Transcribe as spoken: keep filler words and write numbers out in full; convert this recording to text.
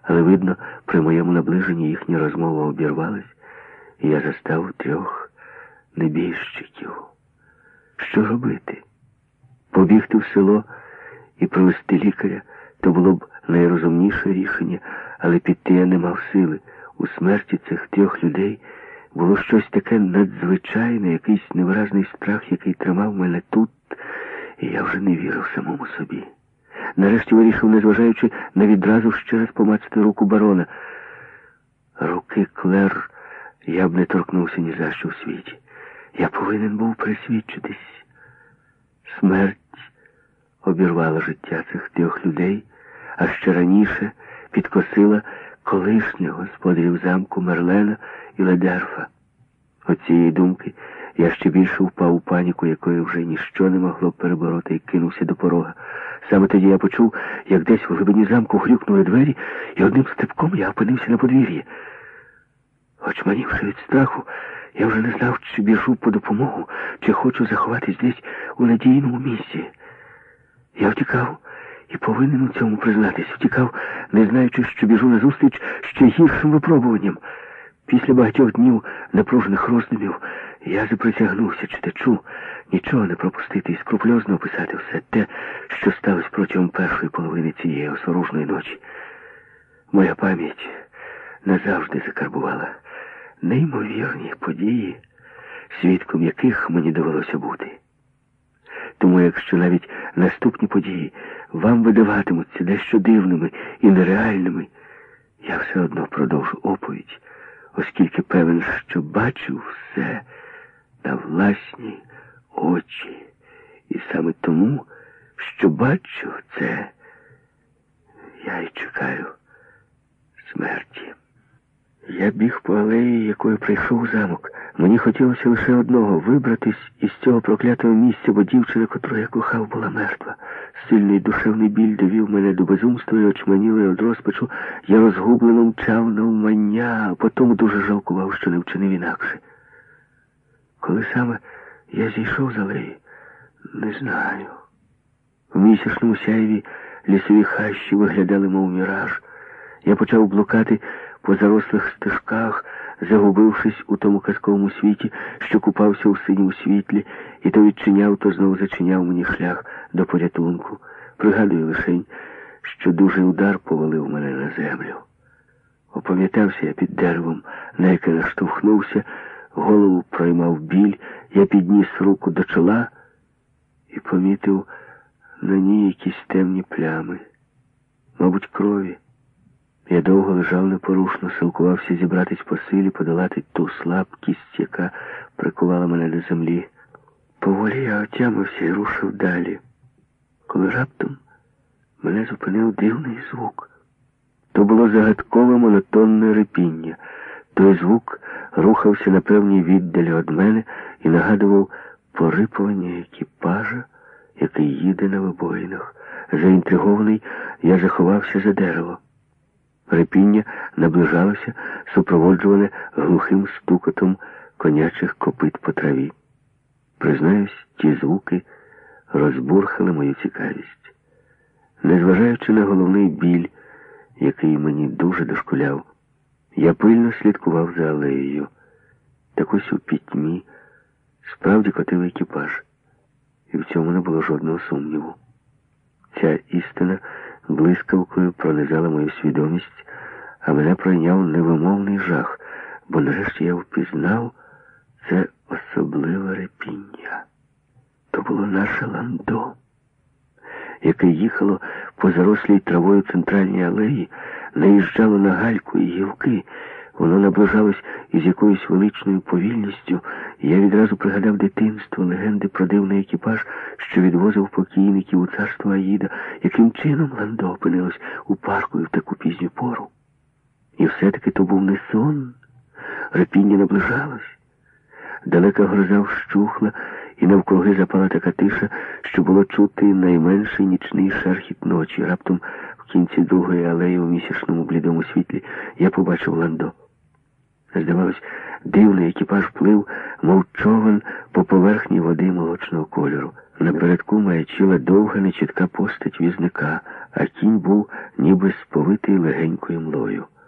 Але, видно, при моєму наближенні їхня розмова обірвалась, і я застав трьох небіжчиків. Що робити? Побігти в село і привезти лікаря – то було б найрозумніше рішення, але піти я не мав сили. У смерті цих трьох людей було щось таке надзвичайне, якийсь невиразний страх, який тримав мене тут, і я вже не вірив самому собі. Нарешті вирішив, незважаючи на відразу, ще раз помацати руку барона. Руки Клер я б не торкнувся ні за що в світі. Я повинен був присвідчитись. Смерть обірвала життя цих трьох людей, а ще раніше підкосила колишніх господарів замку Мерлена і Ледерфа. От цієї думки я ще більше впав у паніку, якої вже ніщо не могло перебороти, і кинувся до порога. Саме тоді я почув, як десь в глибині замку грюкнули двері, і одним стрибком я опинився на подвір'ї. Очманівши від страху, я вже не знав, чи біжу по допомогу, чи хочу заховатись десь у надійному місці. Я втікав і повинен у цьому признатись. Втікав, не знаючи, що біжу назустріч ще гіршим випробуванням. Після багатьох днів напружених роздумів я заприсягнувся читачу нічого не пропустити і скрупульозно описати все те, що сталося протягом першої половини цієї осоружної ночі. Моя пам'ять назавжди закарбувала неймовірні події, свідком яких мені довелося бути. Тому якщо навіть наступні події вам видаватимуться дещо дивними і нереальними, я все одно продовжу оповідь, оскільки певен, що бачив все на власні очі. І саме тому, що бачив це, я й чекаю смерті. Я біг по алеї, якою прийшов у замок. Мені хотілося лише одного – вибратись із цього проклятого місця, бо дівчина, котру я кохав, була мертва. Сильний душевний біль довів мене до безумства і очманілий від розпачу. Я розгублено мчав навмання, а потім дуже жалкував, що не вчинив інакше. Коли саме я зійшов з алеї, не знаю. В місячному сяйві лісові хащі виглядали, мов міраж. Я почав блукати по зарослих стежках, загубившись у тому казковому світі, що купався у синьому світлі, і то відчиняв, то знову зачиняв мені шлях до порятунку. Пригадую лишень, що дужий удар повалив мене на землю. Опам'ятався я під деревом, на яке наштовхнувся, голову проймав біль, я підніс руку до чола і помітив на ній якісь темні плями, мабуть, крові. Я довго лежав непорушно, силкувався зібратись по силі, подолати ту слабкість, яка прикувала мене до землі. Поволі я отямився і рушив далі, коли раптом мене зупинив дивний звук. То було загадкове монотонне рипіння. Той звук рухався на певній віддалі від мене і нагадував порипування екіпажа, який їде на вибоїнах. Заінтригований, я заховався за дерево. Рипіння наближалося, супроводжуване глухим стукотом конячих копит по траві. Признаюсь, ті звуки розбурхали мою цікавість. Незважаючи на головний біль, який мені дуже дошкуляв, я пильно слідкував за алеєю. Так ось у пітьмі справді котив екіпаж, і в цьому не було жодного сумніву. Ця істина блискавкою пронизала мою свідомість, а мене пройняв невимовний жах, бо нарешті я впізнав це особливе репіння. То було наше ландо, яке їхало по зарослій травою центральній алеї, наїжджало на гальку і гілки. Воно наближалось із якоюсь величною повільністю, і я відразу пригадав дитинство, легенди про дивний екіпаж, що відвозив покійників у царство Аїда. Яким чином ландо опинилось у парку і в таку пізню пору? І все-таки то був не сон. Репіння наближалось. Далека гроза вщухла, і навкруги запала така тиша, що було чути найменший нічний шерхіт ночі. Раптом в кінці другої алеї у місячному блідому світлі я побачив ландо. Здавалось, дивний екіпаж плив, мов човен по поверхні води молочного кольору. Напередку маячила довга нечітка постать візника, а кінь був ніби сповитий легенькою млою.